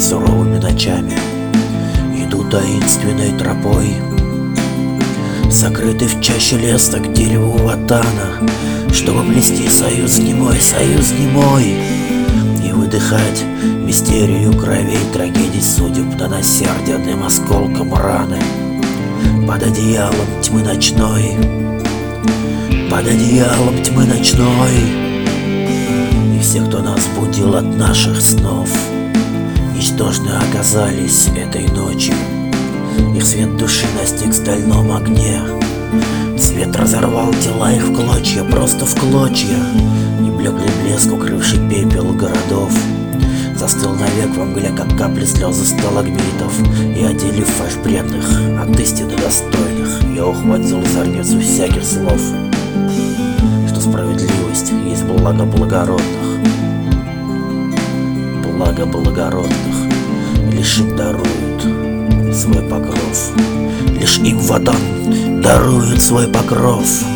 суровыми ночами идут таинственной тропой, закрытый в чаще лес, так дереву ватана, чтобы плести союз немой, и выдыхать мистерию кровей, трагедий судеб, донося рдяным осколком раны. Под одеялом тьмы ночной, под одеялом тьмы ночной, и все, кто нас будил от наших снов, ничтожны оказались этой ночью. Их свет души настиг в стальном огне, свет разорвал тела их в клочья, просто в клочья, и блеклый блеск, укрывший пепел городов, застыл навек во мгле, как капли слезы сталагмитов. И отделив фальшь бредных от истины достойных, я ухватил зорницу всяких слов, что справедливость есть благо благородных, благо благородных. Лишь им даруют свой покров, лишь им Ватан дарует свой покров.